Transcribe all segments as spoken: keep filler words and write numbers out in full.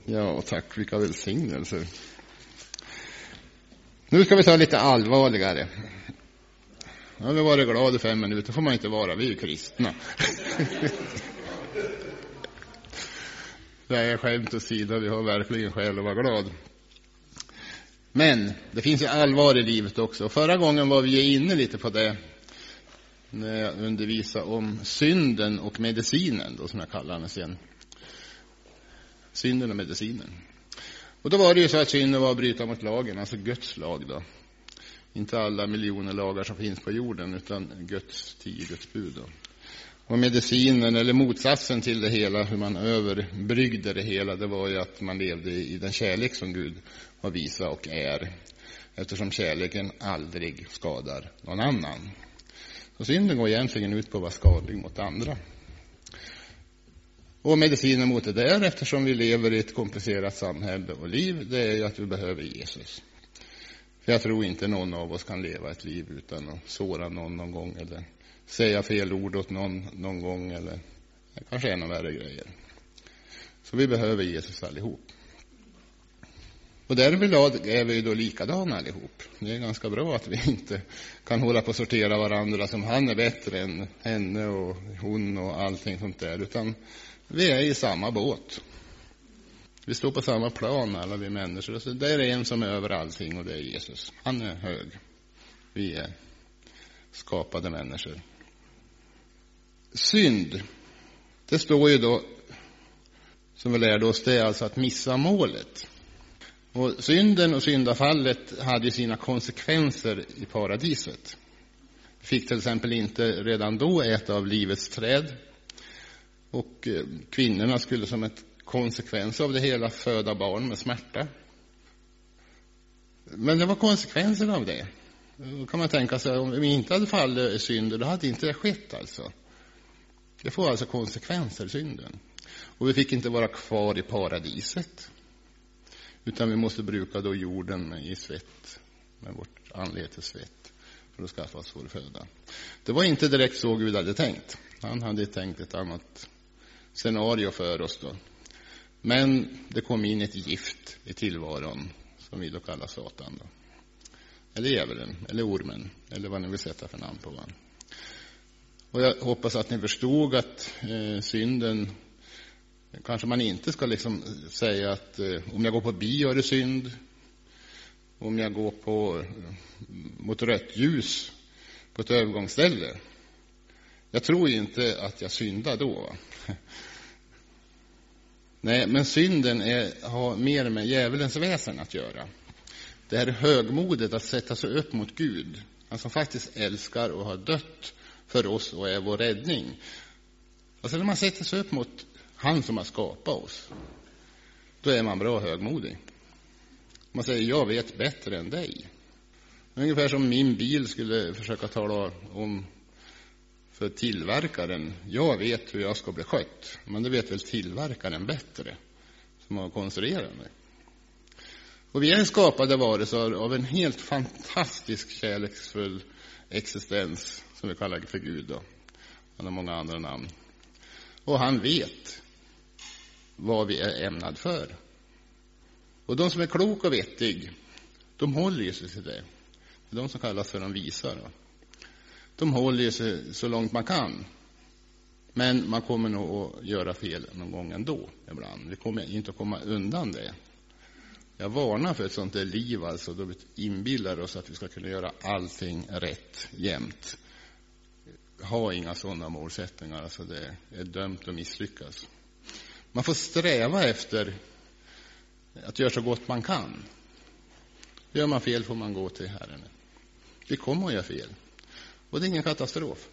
Ja, tack. Vilka välsignelser. Nu ska vi ta lite allvarligare. Ja, vi har varit glada i fem minuter. Får man inte vara. Vi är ju kristna. Det är skämt åsido. Vi har verkligen skäl att vara glad. Men det finns ju allvar i livet också. Förra gången var vi inne lite på det. När jag undervisade om synden och medicinen. Då, som jag kallar den sen. Synden och medicinen. Och då var det ju så att synden var att bryta mot lagen. Alltså Guds lag då. Inte alla miljoner lagar som finns på jorden. Utan Guds tio Guds bud då. Och medicinen eller motsatsen till det hela. Hur man överbryggde det hela. Det var ju att man levde i den kärlek som Gud har visat och är. Eftersom kärleken aldrig skadar någon annan. Så synden går egentligen ut på att vara skadlig mot andra. Och medicinen mot det där, eftersom vi lever i ett komplicerat samhälle och liv, det är ju att vi behöver Jesus. För jag tror inte någon av oss kan leva ett liv utan att såra någon någon gång eller säga fel ord åt någon någon gång eller kanske ännu värre grejer. Så vi behöver Jesus allihop. Och därvidlag är vi då likadana allihop. Det är ganska bra att vi inte kan hålla på att sortera varandra som han är bättre än henne och hon och allting sånt där. Utan vi är i samma båt. Vi står på samma plan alla vi människor. Så det är en som är över allting och det är Jesus. Han är hög. Vi är skapade människor. Synd. Det står ju då, som vi lärde oss, det är alltså att missa målet. Och synden och syndafallet hade sina konsekvenser i paradiset. Vi fick till exempel inte redan då äta av livets träd. Och kvinnorna skulle som ett konsekvens av det hela föda barn med smärta. Men det var konsekvenser av det. Då kan man tänka sig, om vi inte hade fallit i synden, då hade inte det skett alltså. Det får alltså konsekvenser, synden. Och vi fick inte vara kvar i paradiset. Utan vi måste bruka då jorden i svett, med vårt anletes svett, för att skaffa oss vår föda. Det var inte direkt så Gud hade tänkt. Han hade tänkt ett annat scenario för oss då. Men det kom in ett gift i tillvaron som vi då kallar Satan då. Eller djävulen, eller ormen, eller vad ni vill sätta för namn på honom. Och jag hoppas att ni förstod att eh, synden, kanske man inte ska liksom säga att eh, om jag går på bio är det synd. Om jag går på eh, mot rött ljus på ett övergångsställe. Jag tror inte att jag syndar då. Nej, men synden är, har mer med djävulens väsen att göra. Det här högmodet att sätta sig upp mot Gud. Han som faktiskt älskar och har dött för oss och är vår räddning. Alltså när man sätter sig upp mot han som har skapat oss, då är man bra högmodig. Man säger, jag vet bättre än dig. Ungefär som min bil skulle försöka tala om för tillverkaren, jag vet hur jag ska bli skött. Men det vet väl tillverkaren bättre, som har konstruerat mig. Och vi är skapade varelser av en helt fantastisk kärleksfull existens, som vi kallar för Gud då. Han har många andra namn. Och han vet vad vi är ämnad för. Och de som är klok och vettig, de håller ju sig till det. Det är de som kallas för de visa då. De håller sig så långt man kan. Men man kommer nog att göra fel någon gång ändå ibland. Vi kommer inte att komma undan det. Jag varnar för ett sånt där liv alltså. Då vi inbillar oss att vi ska kunna göra allting rätt jämt. Ha inga sådana målsättningar. Alltså det är dömt att misslyckas. Man får sträva efter att göra så gott man kan. Gör man fel får man gå till Herren. Vi kommer att göra fel. Och det är ingen katastrof.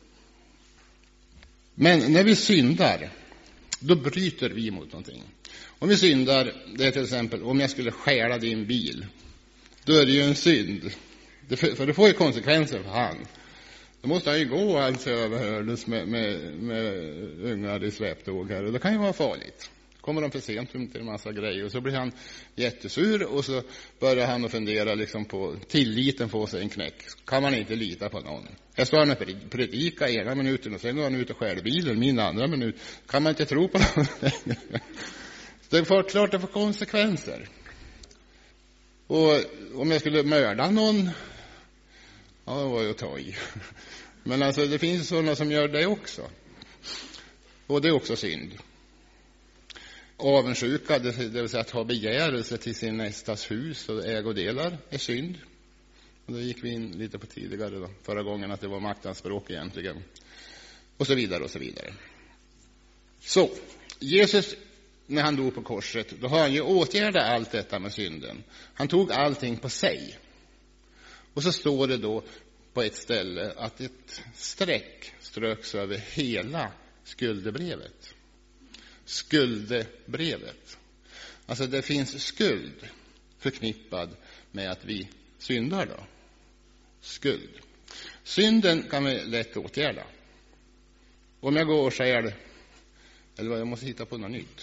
Men när vi syndar, då bryter vi mot någonting. Om vi syndar, det är till exempel, om jag skulle stjäla din bil, då är det ju en synd. Det, för det får ju konsekvenser för han. Då måste han ju gå alltså överhördes med, med, med ungar i släptåg här. Och det kan ju vara farligt. Kommer de för sent till en massa grejer och så blir han jättesur och så börjar han att fundera liksom på tilliten får sig en knäck. Kan man inte lita på någon? Jag står han och predika ena minuten och sen går han ut och skär bilen min andra minut. Kan man inte tro på någon? Det får klart det får konsekvenser. Och om jag skulle mörda någon, ja, det var ju att ta i. Men alltså det finns sådana som gör det också. Och det är också synd. Avundsjuka, det vill säga att ha begärelse till sin nästas hus och ägodelar, är synd. Och det gick vi in lite på tidigare då, förra gången, att det var maktanspråk egentligen. Och så vidare och så vidare. Så, Jesus, när han dog på korset, då har han ju åtgärdat allt detta med synden. Han tog allting på sig. Och så står det då på ett ställe att ett streck ströks över hela skuldebrevet. Skuldebrevet. Alltså det finns skuld förknippad med att vi syndar då. Skuld. Synden kan vi lätt åtgärda. Om jag går och säger, eller vad, jag måste hitta på något nytt.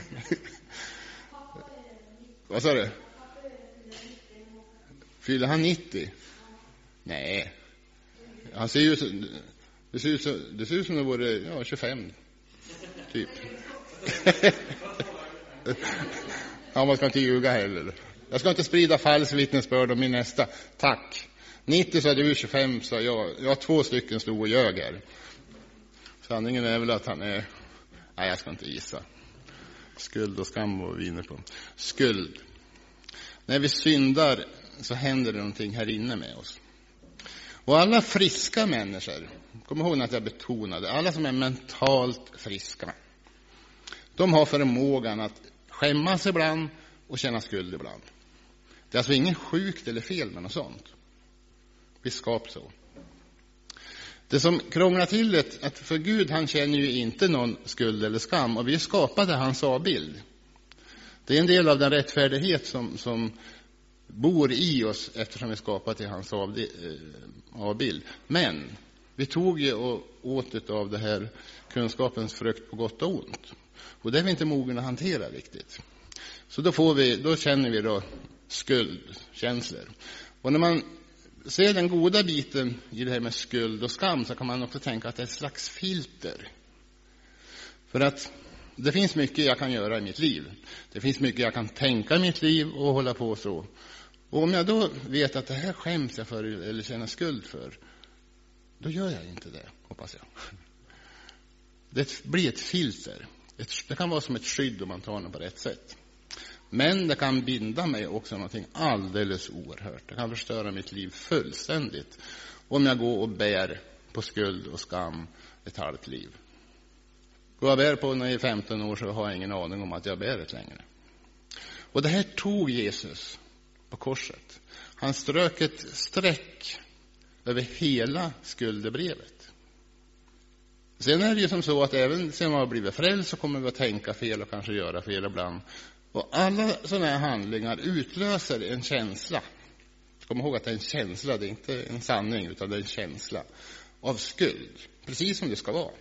Vad sa du? Fyller han nittio? Nej. Han ser ju så, det ser ut så, det ser ut som det vore ja, tjugofem typ. Ja, man ska inte ljuga heller. Jag ska inte sprida falsk vittnesbörd om min nästa. Tack. nittio sa du, tjugofem sa jag. Jag har två stycken stod och ljög här. Sanningen är väl att han är... Nej, jag ska inte gissa. Skuld och skam var vi inne på. Skuld. När vi syndar så händer det någonting här inne med oss. Och alla friska människor, kom ihåg att jag betonade, alla som är mentalt friska, de har förmågan att skämmas ibland och känna skuld ibland. Det är alltså ingen sjukt eller fel med något sånt. Vi skapar så. Det som krånglar till det, att för Gud, han känner ju inte någon skuld eller skam, och vi skapade hans avbild. Det är en del av den rättfärdighet som, som bor i oss eftersom vi skapat till hans avbild. Men vi tog ju och åt av det här kunskapens frukt på gott och ont. Och det är vi inte mogna att hantera riktigt. Så då, får vi, då känner vi då skuldkänslor. Och när man ser den goda biten i det här med skuld och skam, så kan man också tänka att det är ett slags filter. För att det finns mycket jag kan göra i mitt liv. Det finns mycket jag kan tänka i mitt liv och hålla på så. Och om jag då vet att det här skäms jag för eller känner skuld för, då gör jag inte det, hoppas jag. Det blir ett filter. Ett, det kan vara som ett skydd om man tar det på rätt sätt. Men det kan binda mig också någonting alldeles oerhört. Det kan förstöra mitt liv fullständigt om jag går och bär på skuld och skam ett halvt liv. Går jag bär på när jag är femton år, så har jag ingen aning om att jag bär det längre. Och det här tog Jesus på korset. Han strök ett streck över hela skuldebrevet. Sen är det ju som så att även sen man har blivit frälst så kommer vi att tänka fel och kanske göra fel ibland. Och alla sådana här handlingar utlöser en känsla. Kom ihåg att det är en känsla, det är inte en sanning utan det är en känsla av skuld. Precis som det ska vara.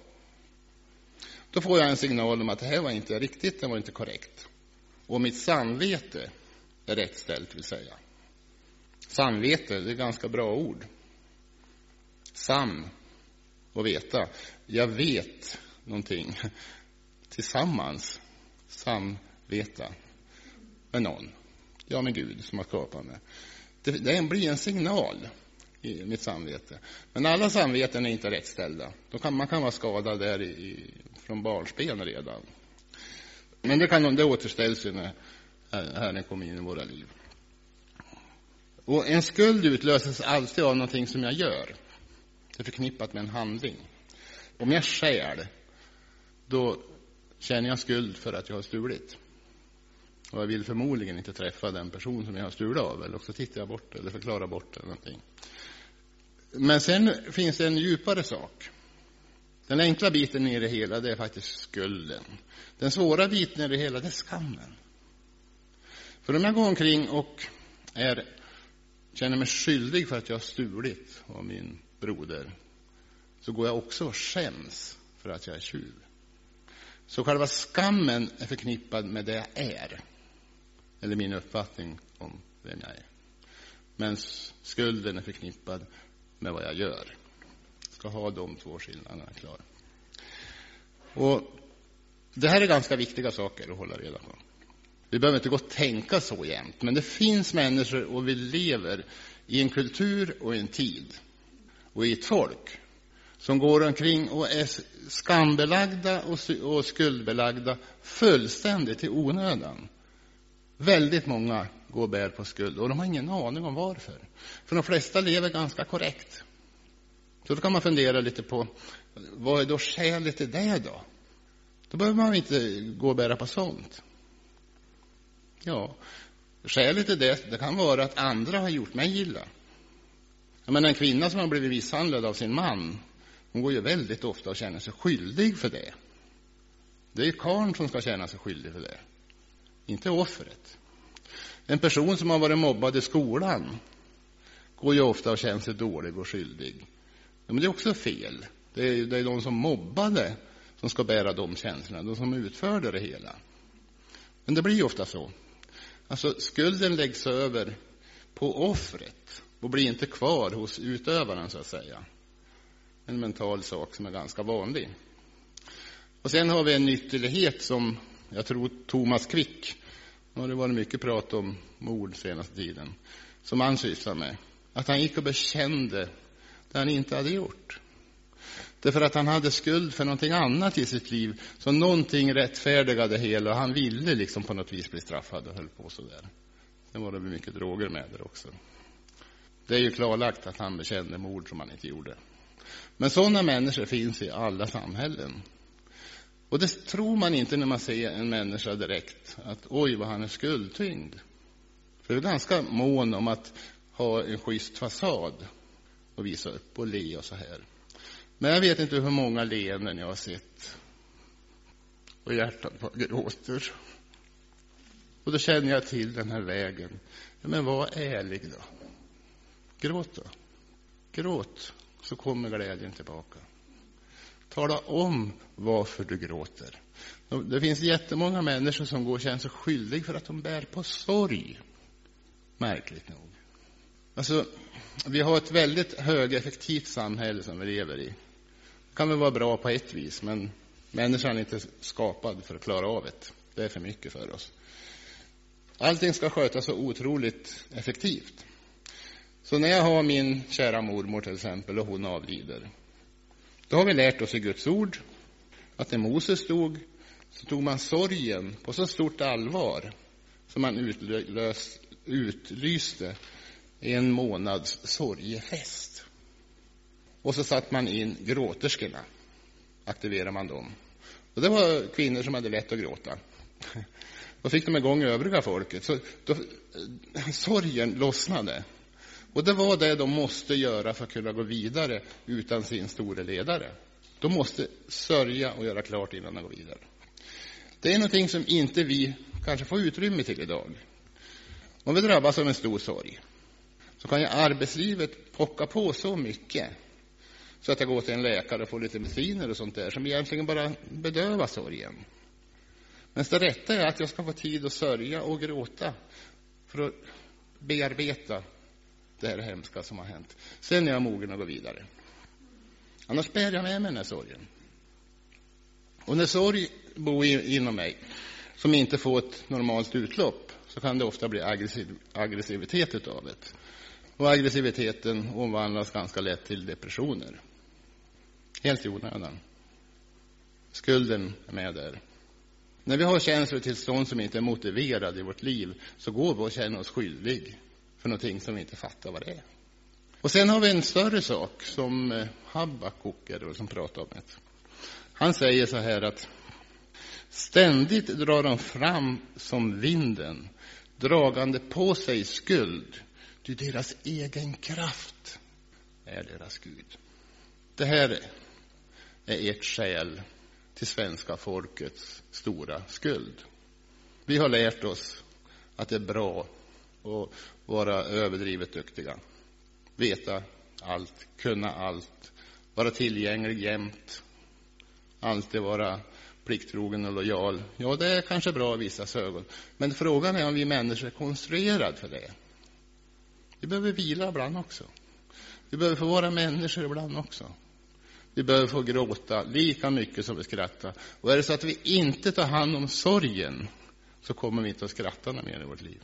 Då får jag en signal om att det här var inte riktigt, det var inte korrekt. Och mitt samvete är rätt ställt, vill säga. Samvete, det är ganska bra ord. Sam och veta. Jag vet någonting tillsammans. Samveta med någon. Ja, med Gud som har skapat mig. Det, det blir en signal i mitt samvete. Men alla samveten är inte rättställda. Då kan, man kan vara skadad där i, i, från barnsben redan. Men det, kan, det återställs ju när Herren kommer in i våra liv. Och en skuld utlöses alltid av någonting som jag gör. Det är förknippat med en handling. Om jag stjäl, då känner jag skuld för att jag har stulit. Och jag vill förmodligen inte träffa den person som jag har stulit av. Eller också tittar jag bort eller förklarar bort eller någonting. Men sen finns det en djupare sak. Den enkla biten i det hela, det är faktiskt skulden. Den svåra biten i det hela, det är skammen. För om jag går omkring och är, känner mig skyldig för att jag har stulit av min broder, så går jag också och skäms för att jag är tjuv. Så själva skammen är förknippad med det jag är. Eller min uppfattning om vem jag är. Men skulden är förknippad med vad jag gör. Jag ska ha de två skillnaderna klara. Och det här är ganska viktiga saker att hålla reda på. Vi behöver inte gå och tänka så jämt. Men det finns människor och vi lever i en kultur och en tid och i ett folk som går omkring och är skambelagda och skuldbelagda fullständigt i onödan. Väldigt många går och bär på skuld och de har ingen aning om varför. För de flesta lever ganska korrekt. Så då kan man fundera lite på, vad är då skälet till det då? Då behöver man inte gå och bära på sånt. Ja, skälet till det, det kan vara att andra har gjort mig illa. Jag menar, en kvinna som har blivit misshandlad av sin man, hon går ju väldigt ofta och känner sig skyldig för det. Det är ju karln som ska känna sig skyldig för det, inte offret. En person som har varit mobbad i skolan går ju ofta och känner sig dålig och skyldig. Ja, men det är också fel. Det är, det är de som mobbade som ska bära de känslorna, de som utförde det hela. Men det blir ju ofta så. Alltså, skulden läggs över på offret och blir inte kvar hos utövaren, så att säga. En mental sak som är ganska vanlig. Och sen har vi en ytterlighet som jag tror Thomas Quick, nu har det varit mycket prat om mord senaste tiden, som han sysslar med. Att han gick och bekände det han inte hade gjort. Därför att han hade skuld för någonting annat i sitt liv. Så någonting rättfärdigade hela. Han ville liksom på något vis bli straffad och höll på så där. Sen var det mycket droger med det också. Det är ju klarlagt att han bekände mord som han inte gjorde. Men sådana människor finns i alla samhällen. Och det tror man inte när man ser en människa direkt. Att oj, vad han är skuldtyngd. För det är ganska mån om att ha en schysst fasad. Och visa upp och le och så här. Men jag vet inte hur många leenden jag har sett. Och hjärtat bara gråter. Och då känner jag till den här vägen. Ja, men var ärlig då. Gråt då. Gråt, så kommer glädjen tillbaka. Tala om varför du gråter. Det finns jättemånga människor som går och känner sig skyldig för att de bär på sorg. Märkligt nog. Alltså, vi har ett väldigt högeffektivt samhälle som vi lever i. Det kan väl vara bra på ett vis, men människan är inte skapad för att klara av det. Det är för mycket för oss. Allting ska skötas så otroligt effektivt. Så när jag har min kära mormor till exempel och hon avlider, då har vi lärt oss i Guds ord att när Moses stod, så tog man sorgen på så stort allvar som man utlös, utlyste en månads sorgefest. Och så satt man in gråterskorna, aktiverar man dem. Och det var kvinnor som hade lätt att gråta. Då fick de igång övriga folket. Så då, sorgen lossnade. Och det var det de måste göra för att kunna gå vidare utan sin store ledare. De måste sörja och göra klart innan de går vidare. Det är någonting som inte vi kanske får utrymme till idag. Om vi drabbas av en stor sorg, så kan ju arbetslivet pocka på så mycket så att jag går till en läkare och får lite mediciner och sånt där som egentligen bara bedövar sorgen. Men det rätta är att jag ska få tid att sörja och gråta för att bearbeta det här hemska som har hänt. Sen är jag mogen att gå vidare. Annars bär jag med mig den här sorgen. Och när sorg bor inom mig som inte får ett normalt utlopp, så kan det ofta bli aggressiv, aggressivitet utav det. Och aggressiviteten omvandlas ganska lätt till depressioner. Helt i onödan. Skulden är med där. När vi har känslotillstånd som inte är motiverade i vårt liv, så går vi och känner oss skyldig för någonting som vi inte fattar vad det är. Och sen har vi en större sak som Habakuk är det som pratar om det. Han säger så här att ständigt drar de fram som vinden, dragande på sig skuld. Det är deras egen kraft är deras Gud. Det här är ert skäl till svenska folkets stora skuld. Vi har lärt oss att det är bra att vara överdrivet duktiga. Veta allt, kunna allt, vara tillgänglig jämt, alltid vara plikttrogen och lojal. Ja, det är kanske bra i vissa ögon. Men frågan är om vi människor är konstruerade för det. Vi behöver vila ibland också. Vi behöver få vara människor ibland också. Vi behöver få gråta lika mycket som vi skrattar. Och är det så att vi inte tar hand om sorgen, så kommer vi inte att skratta mer i vårt liv.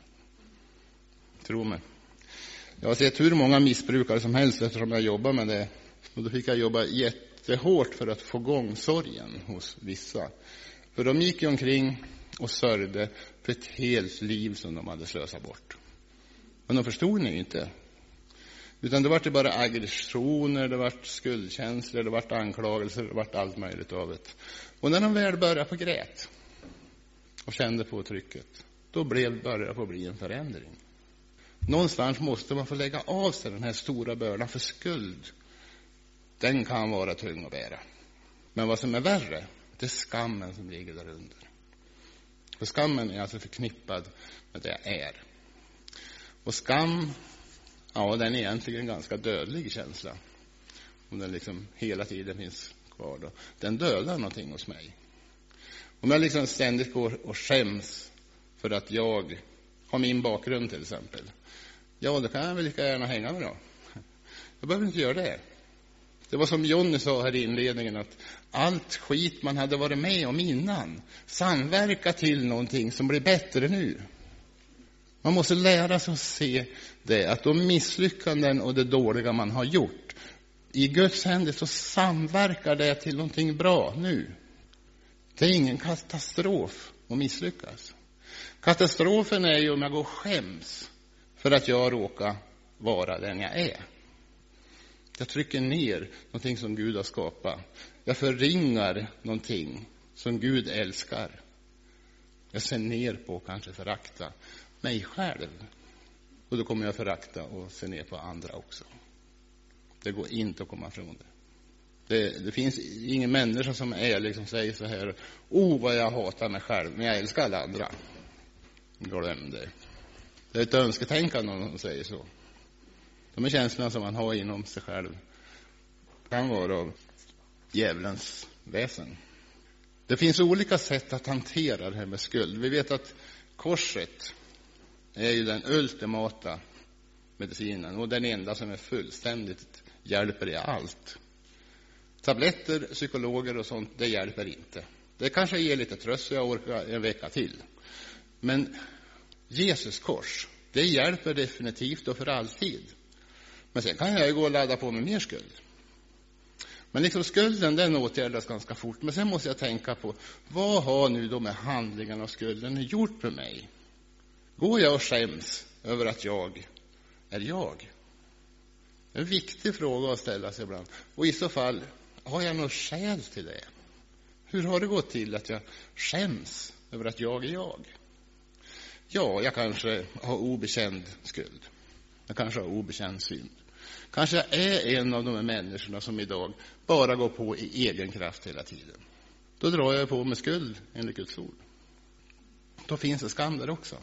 Tro mig. Jag har sett hur många missbrukare som helst eftersom jag jobbar med det. Och då fick jag jobba jättehårt för att få igång sorgen hos vissa. För de gick ju omkring och sörjde för ett helt liv som de hade slösat bort. Men de förstod ni inte. Utan det var det bara aggressioner, det var skuldkänslor, det var anklagelser, det var allt möjligt av det. Och när de väl började på grät och kände på trycket, då blev, började det på bli en förändring. Någonstans måste man få lägga av sig den här stora bördan, för skuld, den kan vara tung att bära. Men vad som är värre, det är skammen som ligger där under. För skammen är alltså förknippad med det jag är. Och skam, ja, den är egentligen en ganska dödlig känsla. Om den liksom hela tiden finns kvar då. Den dödar någonting hos mig. Om jag liksom ständigt går och skäms för att jag har min bakgrund till exempel. Ja, då kan jag väl lika gärna hänga med då. Jag behöver inte göra det. Det var som Jonny sa här i inledningen, att allt skit man hade varit med om innan samverkar till någonting som blir bättre nu. Man måste lära sig att se det, att de misslyckanden och det dåliga man har gjort, i Guds händer så samverkar det till någonting bra nu. Det är ingen katastrof att misslyckas. Katastrofen är ju om jag går och skäms för att jag råkar vara den jag är. Jag trycker ner någonting som Gud har skapat. Jag förringar någonting som Gud älskar. Jag ser ner på, kanske förakta mig själv. Och då kommer jag förakta och se ner på andra också. Det går inte att komma ifrån det. Det, det finns ingen människa som är liksom säger så här: oh, vad jag hatar mig själv, men jag älskar alla andra. Glöm det. Det är ett önsketänkande om de säger så. De är känslorna som man har inom sig själv kan vara av djävulens väsen. Det finns olika sätt att hantera det här med skuld. Vi vet att korset är ju den ultimata medicinen och den enda som är fullständigt hjälper i allt. Tabletter, psykologer och sånt, det hjälper inte. Det kanske ger lite tröst så jag orkar en vecka till. Men Jesus kors, det hjälper definitivt och för alltid. Men sen kan jag ju gå och ladda på med mer skuld. Men liksom skulden, den åtgärdas ganska fort. Men sen måste jag tänka på, vad har nu de här handlingarna och skulden gjort för mig? Går jag och skäms över att jag är jag? Det är en viktig fråga att ställa sig ibland. Och i så fall, har jag något skäl till det? Hur har det gått till att jag skäms över att jag är jag? Ja, jag kanske har obekänd skuld. Jag kanske har obekänd synd. Kanske jag är en av de här människorna som idag bara går på i egen kraft hela tiden. Då drar jag på med skuld enligt Guds ord. Då finns det skam där också.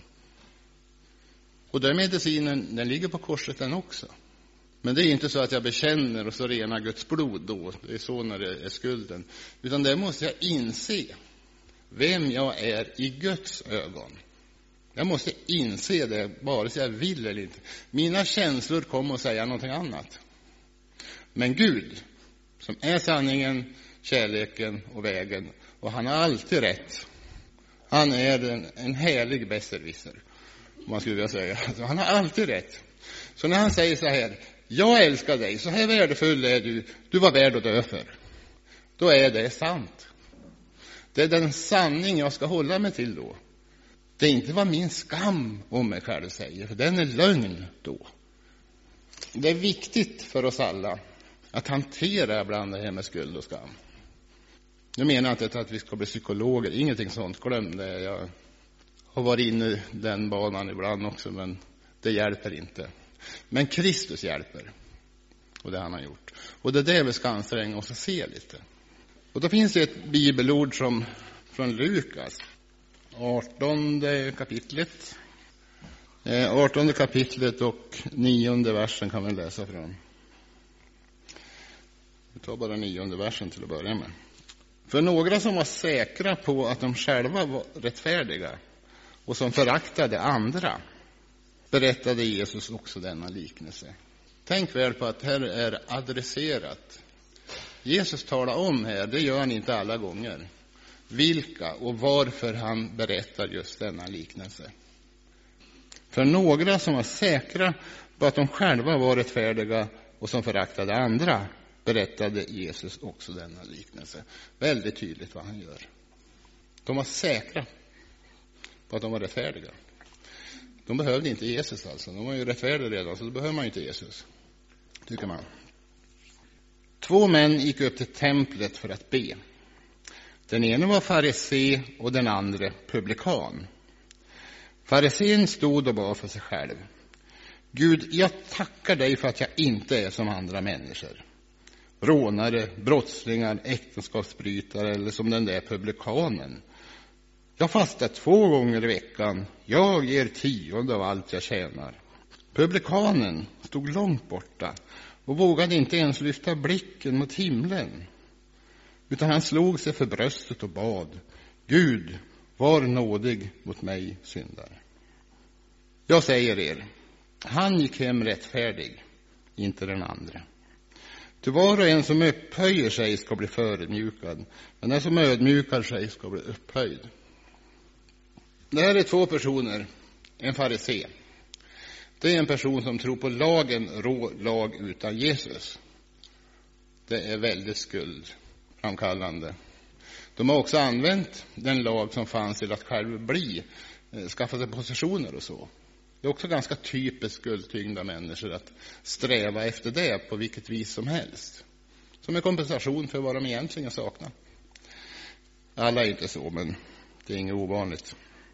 Och den medicinen, den ligger på korset den också. Men det är inte så att jag bekänner och så renar Guds blod då. Det är så när det är skulden. Utan där måste jag inse vem jag är i Guds ögon. Jag måste inse det, vare sig jag vill eller inte. Mina känslor kommer att säga någonting annat. Men Gud, som är sanningen, kärleken och vägen, och han har alltid rätt. Han är en, en härlig besserwisser, om man skulle vilja säga. Alltså, han har alltid rätt. Så när han säger så här: jag älskar dig, så här värdefull är du, du var värd att dö för. Då är det sant. Det är den sanning jag ska hålla mig till då. Det är inte vad min skam om mig själv säger, för den är lögn då. Det är viktigt för oss alla att hantera ibland det här med skuld och skam. Jag menar inte att vi ska bli psykologer, ingenting sånt, glöm det. Jag har varit inne i den banan ibland också, men det hjälper inte. Men Kristus hjälper, och det han har gjort. Och det är det vi ska anstränga oss att se lite. Och då finns det ett bibelord som från Lukas, artonde kapitlet. Eh, artonde kapitlet och nionde versen kan vi läsa från. Vi tar bara nionde versen till att börja med. För några som var säkra på att de själva var rättfärdiga och som föraktade andra, berättade Jesus också denna liknelse. Tänk väl på att här är adresserat. Jesus talar om här, det gör han inte alla gånger. vilka och varför han berättar just denna liknelse. För några som var säkra på att de själva var rättfärdiga och som föraktade andra berättade Jesus också denna liknelse. Väldigt tydligt vad han gör. De var säkra på att de var rättfärdiga. De behövde inte Jesus alltså. De var ju rättfärdiga redan, så då behöver man inte Jesus, tycker man. Två män gick upp till templet för att be. Den ene var farisé och den andra publikan. Farisén stod och bad för sig själv. Gud, jag tackar dig för att jag inte är som andra människor. Rånare, brottslingar, äktenskapsbrytare eller som den där publikanen. Jag fastar två gånger i veckan. Jag ger tionde av allt jag tjänar. Publikanen stod långt borta och vågade inte ens lyfta blicken mot himlen. Utan han slog sig för bröstet och bad. Gud, var nådig mot mig syndare. Jag säger er, han gick hem rättfärdig, inte den andra. Till var och en som upphöjer sig ska bli förödmjukad, men den som ödmjukar sig ska bli upphöjd. Det här är två personer, en farisé. Det är en person som tror på lagen, rå lag utan Jesus. Det är väldigt skuldframkallande. De har också använt den lag som fanns till att själv bli, skaffa sig positioner och så. Det är också ganska typiskt skuldtyngda människor att sträva efter det på vilket vis som helst. Som en kompensation för vad de egentligen saknar. Alla är inte så, men det är inget ovanligt.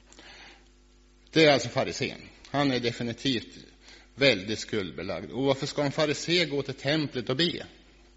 Det är alltså farisén. Han är definitivt väldigt skuldbelagd. Och varför ska en farisé gå till templet och be?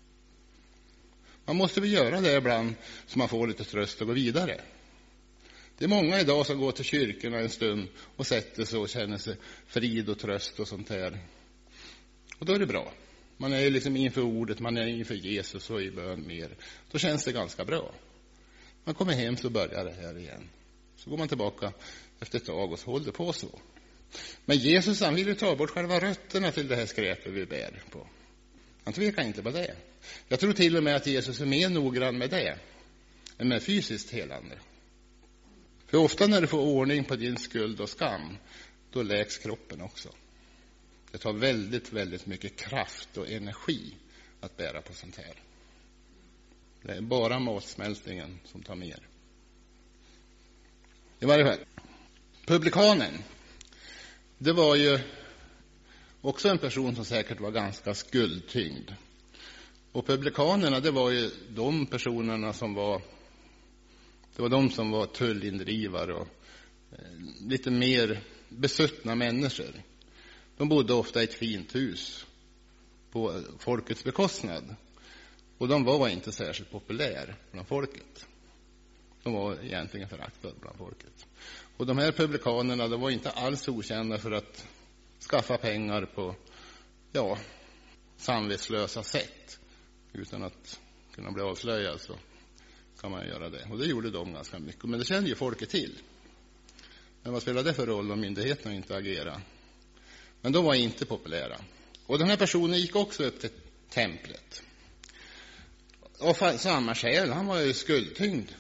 Man måste väl göra det ibland så man får lite tröst och gå vidare. Det är många idag som går till kyrkorna en stund och sätter sig och känner sig frid och tröst och sånt här. Och då är det bra. Man är liksom inför ordet, man är inför Jesus och i bön mer. Då känns det ganska bra. Man kommer hem så börjar det här igen. Så går man tillbaka efter ett tag och så håller det på så. Men Jesus, han vill ju ta bort själva rötterna till det här skräpet vi bär på. Han tvekar inte på det. Jag tror till och med att Jesus är mer noggrann med det än med fysiskt helande. För ofta när du får ordning på din skuld och skam, då läks kroppen också. Det tar väldigt, väldigt mycket kraft och energi att bära på sånt här. Det är bara matsmältningen som tar mer. I varje fall, publikanen, det var ju också en person som säkert var ganska skuldtyngd. Och publikanerna, det var ju de personerna som var, det var de som var tullindrivare och eh, lite mer besuttna människor. De bodde ofta i ett fint hus på folkets bekostnad. Och de var inte särskilt populära bland folket. De var egentligen föraktade bland folket. Och de här publikanerna, de var inte alls okända för att skaffa pengar på, ja, samvetslösa sätt. Utan att kunna bli avslöjad så kan man göra det. Och det gjorde de ganska mycket. Men det kände ju folket till. Men vad spelade det för roll om myndigheterna inte agerade? Men de var inte populära. Och den här personen gick också upp till templet. Och samma skäl, han var ju skuldtyngd.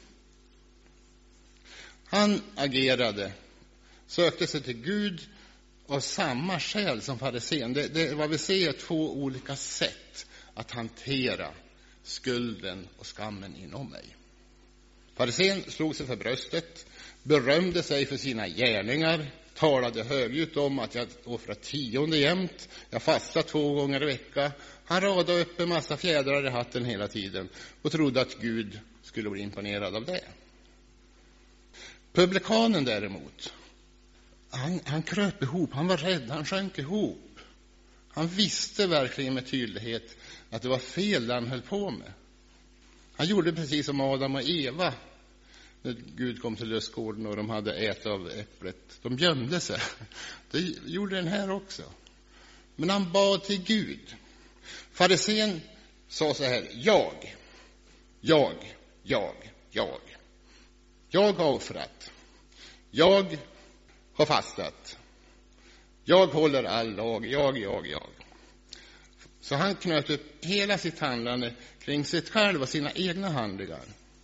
Han agerade, sökte sig till Gud av samma skäl som farisén. Det, det vad vi ser är två olika sätt att hantera skulden och skammen inom mig. Farisén slog sig för bröstet, berömde sig för sina gärningar, talade högljutt om att jag offrar tionde jämt, jag fastar två gånger i vecka. Han radade upp en massa fjädrar i hatten hela tiden och trodde att Gud skulle bli imponerad av det. Publikanen däremot, han, han kröp ihop, han var rädd, han sjönk ihop. Han visste verkligen med tydlighet att det var fel det han höll på med. Han gjorde precis som Adam och Eva när Gud kom till lustgården och de hade ätit av äpplet. De gömde sig. Det gjorde den här också. Men han bad till Gud. Farisén sa så här: jag, jag, jag, jag. Jag har offrat. Jag har fastat. Jag håller all lag. Jag, jag, jag. Så han knöt upp hela sitt handlande kring sig själv och sina egna handlingar.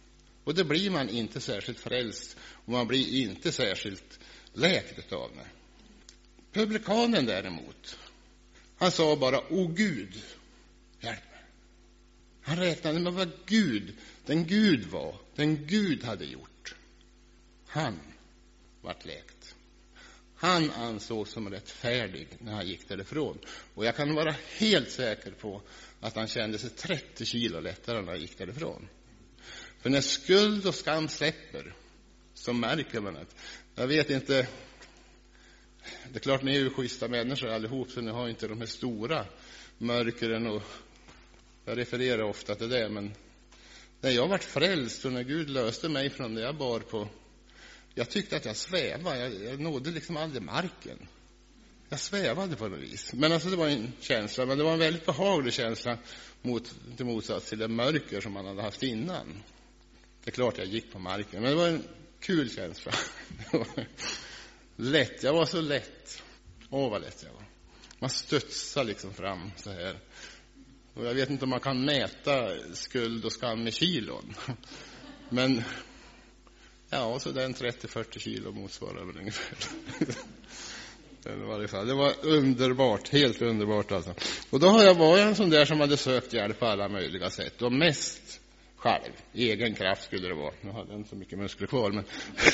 Och det blir man inte särskilt frälst, och man blir inte särskilt läkt av det. Publikanen däremot, han sa bara, o Gud, hjälp mig. Han räknade med vad Gud, den Gud var, den Gud hade gjort. Han vart läkt. Han ansågs som rättfärdig när han gick därifrån. Och jag kan vara helt säker på att han kände sig trettio kilo lättare när han gick därifrån. För när skuld och skam släpper, så märker man att, jag vet inte, det är klart ni är ju schyssta människor allihop, så ni har inte de här stora mörkren, och jag refererar ofta till det, men när jag varit frälst och när Gud löste mig från det jag bar på, jag tyckte att jag svävade, jag, jag nådde liksom aldrig marken. Jag svävade på något vis. Men alltså det var en känsla, men det var en väldigt behaglig känsla mot, till motsats till det mörker som man hade haft innan. Det är klart jag gick på marken, men det var en kul känsla. Det var lätt, jag var så lätt. Åh, vad lätt jag var. Man studsade liksom fram så här. Och jag vet inte om man kan mäta skuld och skam med kilon. Men ja, så den trettio till fyrtio kilo motsvarar väl ungefär. Det var, det var underbart, helt underbart alltså. Och då har jag varit en sån där som hade sökt hjälp på alla möjliga sätt. Och mest själv, egen kraft skulle det vara. Nu hade jag inte så mycket muskler kvar, men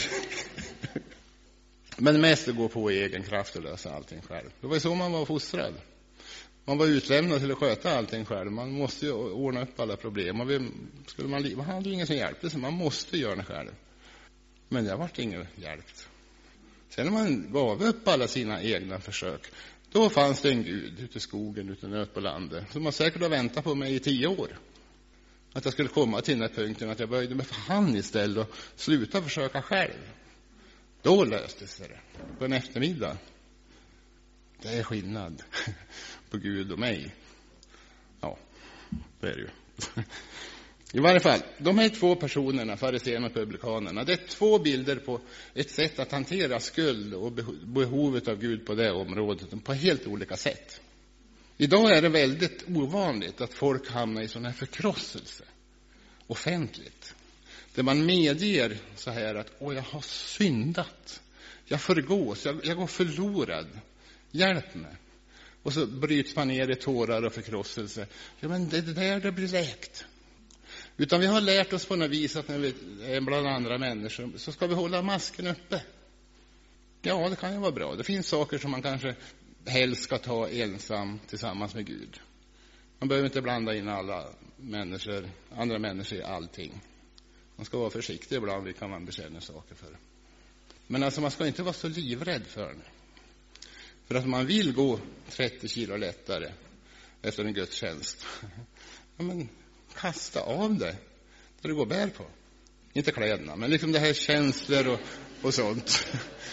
men mest att gå på egen kraft och lösa allting själv. Det var ju så man var fostrad. Man var utlämnad till att sköta allting själv. Man måste ju ordna upp alla problem. Och vi, skulle man, man hade ju ingen som hjälpte, så man måste göra det själv. Men det vart ingen hjälpt. Sen när man gav upp alla sina egna försök, då fanns det en Gud ute i skogen, ute nöt på landet, som har säkert har väntat på mig i tio år. Att jag skulle komma till den här punkten att jag böjde mig för han istället och sluta försöka själv. Då löstes det på en eftermiddag. Det är skillnad på Gud och mig. Ja, det är det ju. I varje fall, de här två personerna, fariséerna och publikanerna, det är två bilder på ett sätt att hantera skuld och behovet av Gud på det området på helt olika sätt. Idag är det väldigt ovanligt att folk hamnar i sån här förkrosselse offentligt. Där man medger så här att åh, jag har syndat. Jag förgås, jag, jag går förlorad. Hjälp mig. Och så bryts man ner i tårar och förkrosselse. Ja, men det är där det blir läkt. Utan vi har lärt oss på något vis att när vi är bland andra människor så ska vi hålla masken uppe. Ja, det kan ju vara bra. Det finns saker som man kanske helst ska ta ensam tillsammans med Gud. Man behöver inte blanda in alla människor, andra människor i allting. Man ska vara försiktig ibland, vilka man bekänner saker för. Men alltså man ska inte vara så livrädd för det. För att man vill gå trettio kilo lättare efter en gudstjänst. Ja, men kasta av det där det går bär på. Inte kläderna, men liksom det här känslor och, och sånt.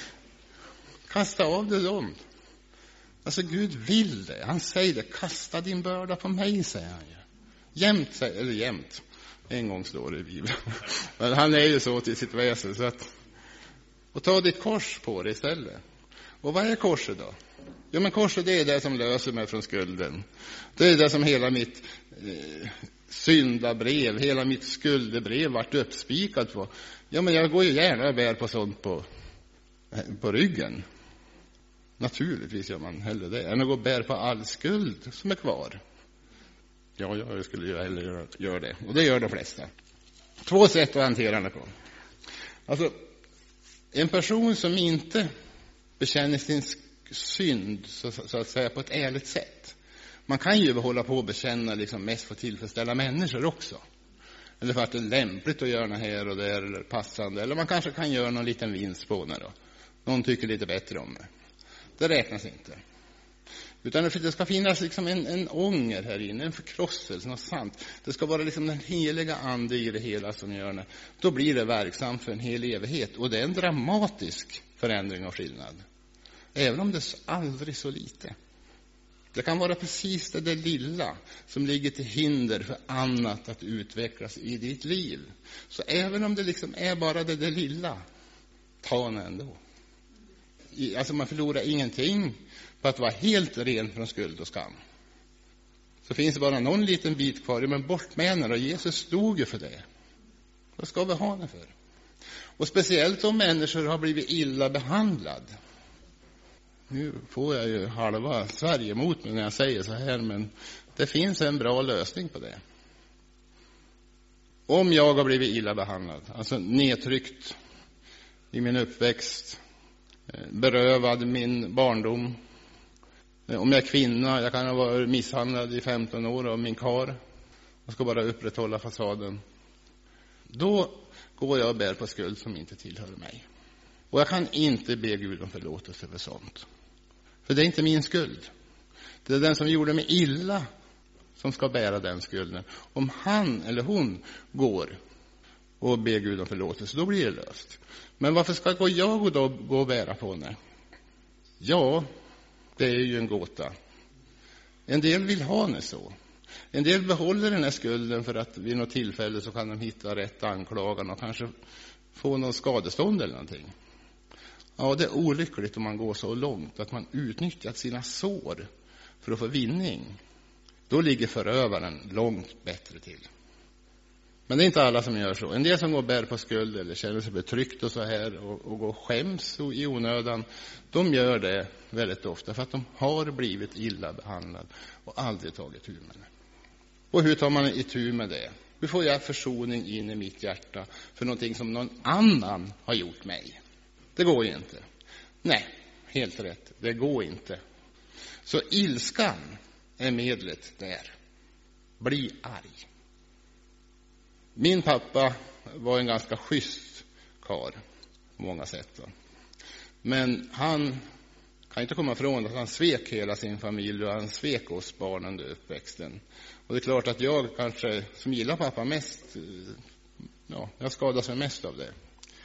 Kasta av det dem. Alltså Gud vill det. Han säger det. Kasta din börda på mig, säger han ju. Jämt, eller jämt. En gång står det i Bibeln. Men han är ju så till sitt väsen. Så att, och ta ditt kors på det istället. Och vad är korset då? Jo, men korset, det är det som löser mig från skulden. Det är det som hela mitt eh, syndabrev, hela mitt skuldebrev vart uppspikat på. Ja, men jag går ju gärna och bär på sånt på, på ryggen. Naturligtvis gör man hellre det än att gå och bär på all skuld som är kvar. Ja, jag skulle ju hellre göra, göra det. Och det gör de flesta. Två sätt att hantera det på. Alltså, en person som inte bekänner sin synd så, så att säga på ett ärligt sätt. Man kan ju hålla på och bekänna liksom mest för att tillfredsställa människor också. Eller för att det är lämpligt att göra det här och där eller passande. Eller man kanske kan göra någon liten vinst på det då. Någon tycker lite bättre om det. Det räknas inte. Utan det ska finnas liksom en, en ånger här inne, en förkrosselse, något sant. Det ska vara liksom den heliga ande i det hela som gör det. Då blir det verksamt för en hel evighet. Och det är en dramatisk förändring och skillnad. Även om det är aldrig så lite. Det kan vara precis det där lilla som ligger till hinder för annat att utvecklas i ditt liv. Så även om det liksom är bara det där lilla, ta den ändå. Alltså man förlorar ingenting på att vara helt ren från skuld och skam. Så finns det bara någon liten bit kvar, men bort med den, och Jesus stod ju för det. Vad ska vi ha henne för? Och speciellt om människor har blivit illa behandlad. Nu får jag ju halva Sverige emot mig när jag säger så här, men det finns en bra lösning på det. Om jag har blivit illa behandlad, alltså nedtryckt i min uppväxt, berövad min barndom, om jag är kvinna, jag kan ha varit misshandlad i femton år av min kar och ska bara upprätthålla fasaden, då går jag och bär på skuld som inte tillhör mig. Och jag kan inte be Gud om förlåtelse för sånt. För det är inte min skuld. Det är den som gjorde mig illa som ska bära den skulden. Om han eller hon går och ber Gud om förlåtelse, då blir det löst. Men varför ska gå jag och då gå och bära på henne? Ja, det är ju en gåta. En del vill ha henne så. En del behåller den här skulden för att vid något tillfälle så kan de hitta rätt anklagan och kanske få någon skadestånd eller någonting. Ja, det är olyckligt om man går så långt att man utnyttjat sina sår för att få vinning. Då ligger förövaren långt bättre till. Men det är inte alla som gör så. En del som går och bär på skuld eller känner sig betryckt och så här och, och går skäms i onödan, de gör det väldigt ofta för att de har blivit illa behandlade och aldrig tagit tur med det. Och hur tar man itu med det? Hur får jag försoning in i mitt hjärta för någonting som någon annan har gjort mig? Det går ju inte. Nej, helt rätt. Det går inte. Så ilskan är medlet där. Bli arg. Min pappa var en ganska schysst karl på många sätt. Då. Men han kan inte komma ifrån att han svek hela sin familj och han svek oss barn under uppväxten. Och det är klart att jag kanske, som gillar pappa mest, ja, jag skadas mig mest av det.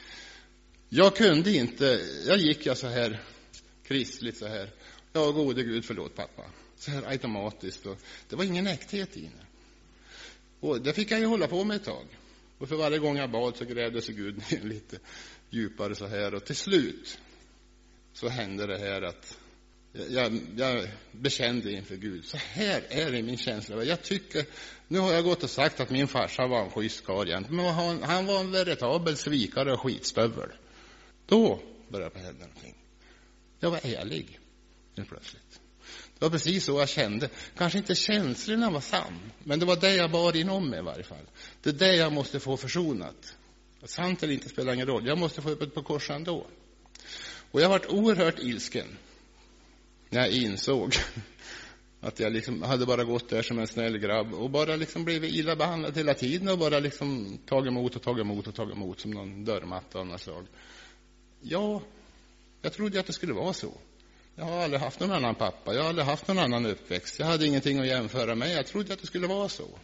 Jag kunde inte, jag gick jag så här kristligt så här. Ja, gode Gud, förlåt pappa. Så här automatiskt. Och det var ingen äkthet i det. Och det fick jag ju hålla på med ett tag. Och för varje gång jag bad så grävde sig Gud ner lite djupare så här. Och till slut så hände det här att jag, jag bekände inför Gud. Så här är det min känsla. Jag tycker, nu har jag gått och sagt att min farsa var en schysst karl. Men han, han var en veritabel svikare och skitstövel. Då började det hända någonting. Jag var ärlig helt plötsligt. Det var precis så jag kände. Kanske inte känslorna var sann, men det var det jag bar inom mig i varje fall. Det är det jag måste få försonat. Sant eller inte spelar ingen roll. Jag måste få upp ett på korsan då. Och jag har varit oerhört ilsken när jag insåg att jag liksom hade bara gått där som en snäll grabb och bara liksom blivit illa behandlad hela tiden och bara liksom tagit emot och tagit emot och tagit emot som någon dörrmatta av något slag. Ja, jag trodde att det skulle vara så. Jag har aldrig haft någon annan pappa. Jag har aldrig haft någon annan uppväxt. Jag hade ingenting att jämföra med. Jag trodde att det skulle vara så.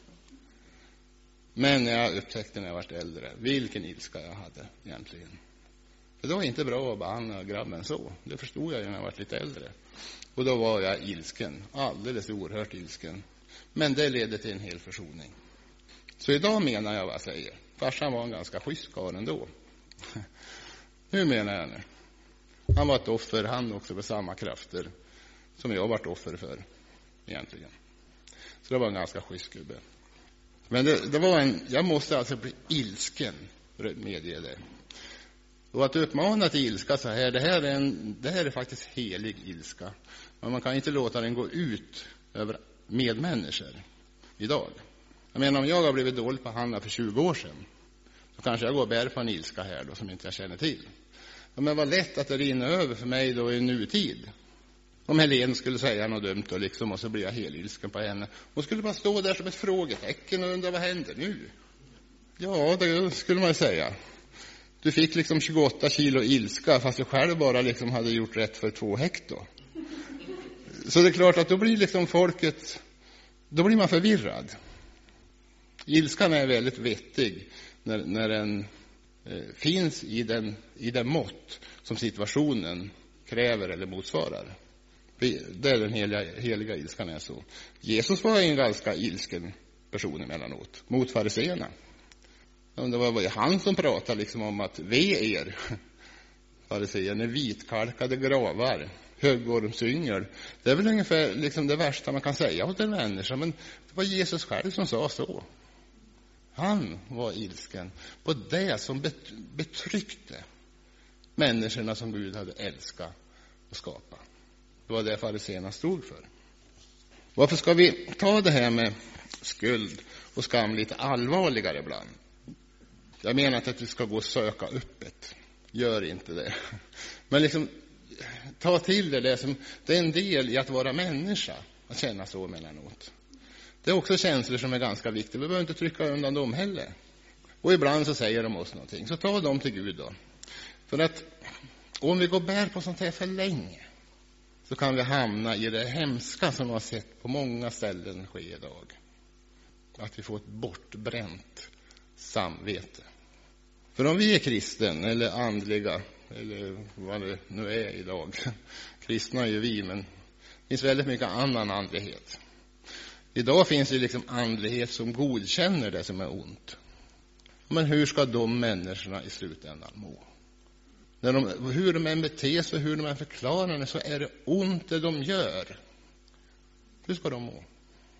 Men jag upptäckte när jag var äldre vilken ilska jag hade egentligen. För det var inte bra att behandla grabben så. Det förstod jag när jag var lite äldre. Och då var jag ilsken. Alldeles oerhört ilsken. Men det ledde till en hel försoning. Så idag menar jag vad jag säger. Farsan var en ganska schysst karl ändå. Nu menar jag nu. Han var ett offer, han också för samma krafter som jag varit offer för egentligen. Så det var en ganska schysst gubbe. Men det, det var en, jag måste alltså bli ilsken för att medge det. Och att uppmana till ilska så här, det här är, en, det här är faktiskt helig ilska. Men man kan inte låta den gå ut över medmänniskor idag. Jag menar, om jag har blivit dåligt behandlad för tjugo år sedan, så kanske jag går och bär på en ilska här då som inte jag känner till. Men vad lätt att det rinner över för mig då i nutid. Om Helene skulle säga något dumt och, liksom, och så blir jag helilsken på henne. Hon skulle bara stå där som ett frågetecken och undra vad händer nu. Ja, det skulle man säga. Du fick liksom tjugoåtta kilo ilska fast du själv bara liksom hade gjort rätt för två hektar. Så det är klart att då blir liksom folket, då blir man förvirrad. Ilskan är väldigt vettig när, när den eh, finns i den, i den mått som situationen kräver eller motsvarar. Det är den heliga, heliga ilskan är så. Jesus var en ganska ilsken person emellanåt mot fariseerna. Det var han som pratade liksom om att ve er, fariseerna, vitkalkade gravar, högormsyngel. Det är väl ungefär liksom det värsta man kan säga åt en människa, men det var Jesus själv som sa så. Han var ilsken på det som betryckte människorna som Gud hade älskat och skapat. Det var det fariséerna stod för. Varför ska vi ta det här med skuld och skam lite allvarligare ibland? Jag menar inte att vi ska gå och söka upp det. Gör inte det. Men liksom ta till det, det, som, det är en del i att vara människa, att känna så emellanåt. Det är också känslor som är ganska viktiga. Vi behöver inte trycka undan dem heller. Och ibland så säger de oss någonting. Så ta dem till Gud då. För att om vi går bär på sånt här för länge, så kan vi hamna i det hemska som vi har sett på många ställen ske idag. Att vi får ett bortbränt samvete. För om vi är kristen eller andliga, eller vad det nu är idag. Kristna är ju vi, men det finns väldigt mycket annan andlighet. Idag finns det liksom andlighet som godkänner det som är ont. Men hur ska de människorna i slutändan må? När de, hur de än beter sig, hur de än förklarar det, så är det ont det de gör. Hur ska de må?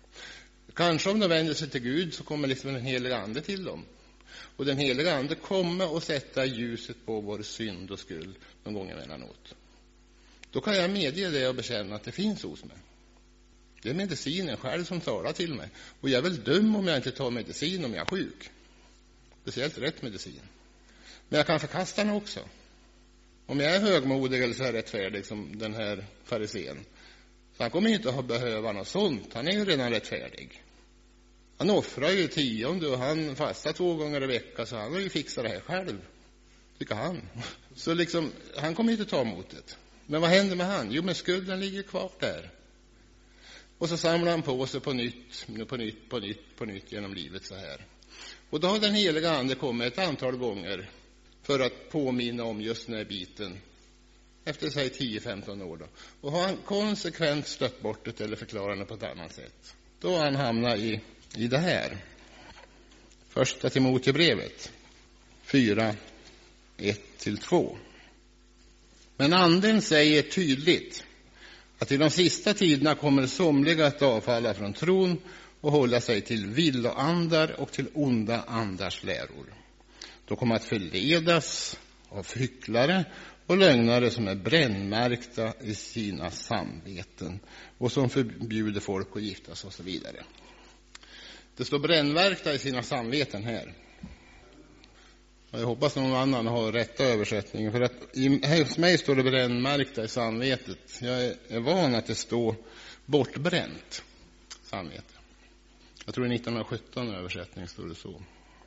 Kanske om de vänder sig till Gud så kommer liksom den heliga ande till dem. Och den heliga ande kommer att sätta ljuset på vår synd och skuld någon gång emellanåt. Då kan jag medge det och bekänna att det finns hos mig. Det är medicinen själv som talar till mig. Och jag är väl dum om jag inte tar medicin om jag är sjuk. Speciellt rätt medicin. Men jag kan förkasta den också. Om jag är högmodig eller så är rättfärdig som den här farisén, så han kommer inte att behöva något sånt. Han är ju redan rättfärdig. Han offrar ju tionde och han fastar två gånger i veckan, så han har ju fixat det här själv. Tycker han. Så liksom, han kommer inte ta emot det. Men vad händer med han? Jo, men skulden ligger kvar där. Och så samlar han på sig på nytt, på nytt, på nytt, på nytt genom livet så här. Och då har den heliga ande kommit ett antal gånger för att påminna om just den här biten. Efter sig tio femton år då. Och har han konsekvent stött bort det eller förklarat det på ett annat sätt, då har han hamnat i, i det här. Första Timoteusbrevet fyra, ett till två. Men anden säger tydligt att i de sista tiderna kommer somliga att avfalla från tron och hålla sig till villoandar och till onda andars läror. De kommer att förledas av hycklare och lögnare som är brännmärkta i sina samveten och som förbjuder folk att gifta sig och så vidare. Det står brännmärkta i sina samveten här. Jag hoppas någon annan har rätta översättningen, för att i, hos mig står det brännmärkta i samvetet. Jag är, är van att det står bortbränt samvete. Jag tror i nittonhundrasjutton översättning står det så.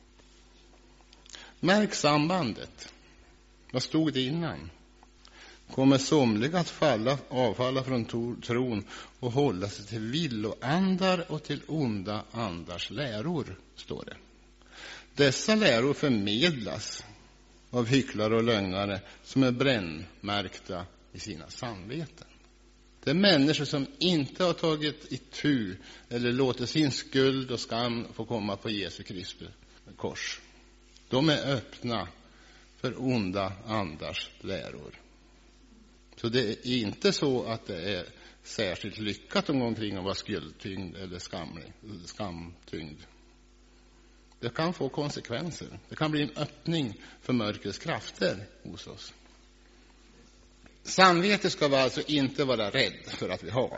Märk sambandet. Vad stod det innan? Kommer somliga att falla, avfalla från tron och hålla sig till villoandar och till onda andars läror, står det. Dessa läror förmedlas av hycklare och lögnare som är brännmärkta i sina samveten. Det är människor som inte har tagit itu eller låtit sin skuld och skam få komma på Jesu Kristi kors. De är öppna för onda andars läror. Så det är inte så att det är särskilt lyckat om omkring att vara skuldtyngd eller skamlig, skamtyngd. Det kan få konsekvenser. Det kan bli en öppning för mörkrets krafter hos oss. Samvete ska vi alltså inte vara rädd för att vi har.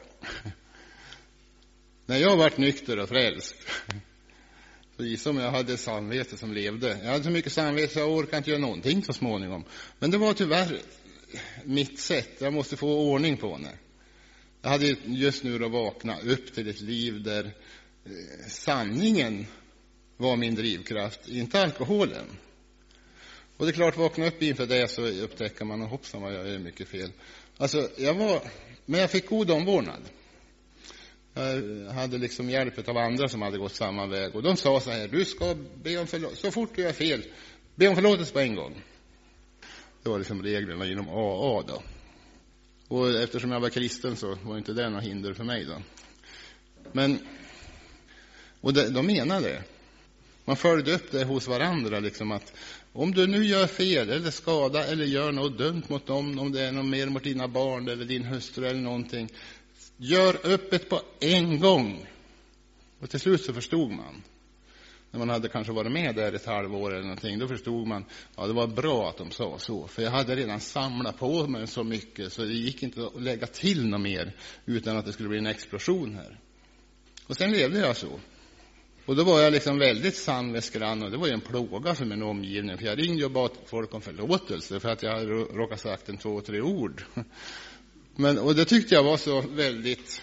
När jag varit nykter och frälst, så gissar om jag hade samvete som levde. Jag hade så mycket samvete så jag orkade inte göra någonting så småningom. Men det var tyvärr mitt sätt. Jag måste få ordning på det. Jag hade just nu att vakna upp till ett liv där sanningen var min drivkraft, inte alkoholen. Och det är klart, vakna upp inför det så upptäcker man och hoppsan vad jag gör mycket fel. Alltså, jag var, men jag fick god omvårdnad. Jag hade liksom hjälp av andra som hade gått samma väg. Och de sa så här: du ska be om förlåtelse, så fort du gör fel, be om förlåtelse på en gång. Det var liksom reglerna inom A A då. Och eftersom jag var kristen så var inte det något hinder för mig då. Men, och de, de menade det. Man följde upp det hos varandra liksom, att om du nu gör fel eller skada eller gör något dumt mot dem, om det är något mer mot dina barn eller din hustru eller någonting, gör öppet på en gång. Och till slut så förstod man. när man hade kanske varit med där ett halvår eller någonting, då förstod man, ja, det var bra att de sa så. För jag hade redan samlat på mig så mycket så det gick inte att lägga till något mer utan att det skulle bli en explosion här. Och sen levde jag så. Och då var jag liksom väldigt samvetsgrann, och det var ju en plåga för min omgivning. För jag ringde och bad folk om förlåtelse för att jag hade råkat sagt en två, tre ord. Men, och det tyckte jag var så väldigt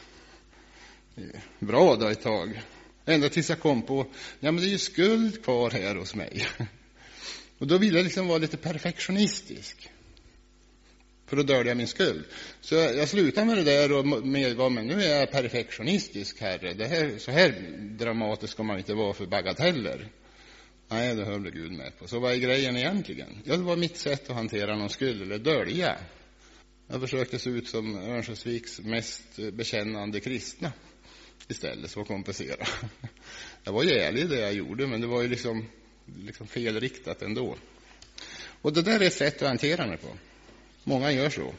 bra då ett tag. Ända tills jag kom på, ja men det är ju skuld kvar här hos mig. Och då ville jag liksom vara lite perfektionistisk. För då dörde jag min skuld. Så jag, jag slutade med det där och medgav, men nu är jag perfektionistisk, herre. Det här, så här dramatisk ska man inte vara för bagateller. Nej, det höll Gud med på. Så vad är grejen egentligen? Ja, det var mitt sätt att hantera någon skuld eller dölja. Jag försökte se ut som Örnsköldsviks mest bekännande kristna istället, så att kompensera. Jag var ju ärlig i det jag gjorde, men det var ju liksom, liksom felriktat ändå. Och det där är ett sätt att hantera det på. Många gör så.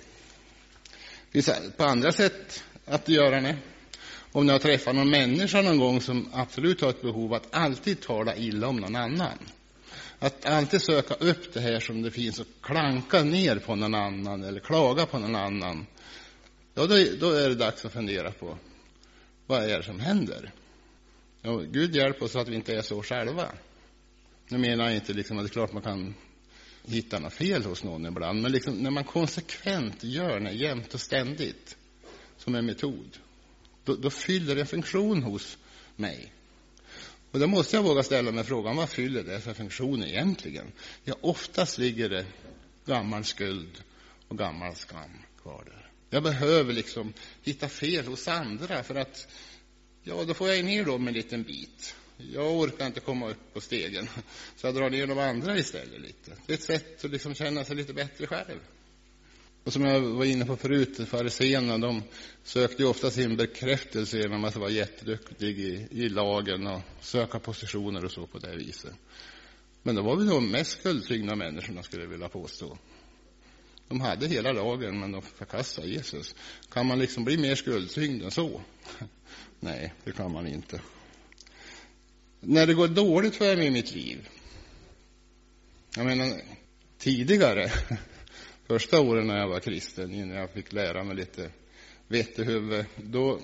Det finns på andra sätt att göra det. Om ni har träffat någon människa någon gång som absolut har ett behov att alltid tala illa om någon annan. Att alltid söka upp det här som det finns och klanka ner på någon annan eller klaga på någon annan. Ja, då, då är det dags att fundera på vad är det som händer. Ja, Gud hjälper oss så att vi inte är så själva. Nu menar jag inte liksom att det är klart man kan hitta något fel hos någon ibland. Men liksom när man konsekvent gör det jämt och ständigt som en metod, då, då fyller det en funktion hos mig. Och då måste jag våga ställa mig frågan, vad fyller det för funktion egentligen? Ja, oftast ligger det gammal skuld och gammal skam kvar där. Jag behöver liksom hitta fel hos andra för att, ja, då får jag ner dem en liten bit. Jag orkar inte komma upp på stegen, så jag drar ner de andra istället lite. Det är ett sätt att liksom känna sig lite bättre själv. Och som jag var inne på förut, fariséerna, de sökte ju ofta sin bekräftelse genom att vara jätteduktig i, i lagen och söka positioner och så på det viset. Men det var väl de mest skuldtyngda människorna, skulle jag vilja påstå. De hade hela lagen, men de förkastade Jesus. Kan man liksom bli mer skuldtyngd än så? Nej, det kan man inte. När det går dåligt för mig i mitt liv, jag menar tidigare, första åren när jag var kristen, innan jag fick lära mig lite vettehuvud, då,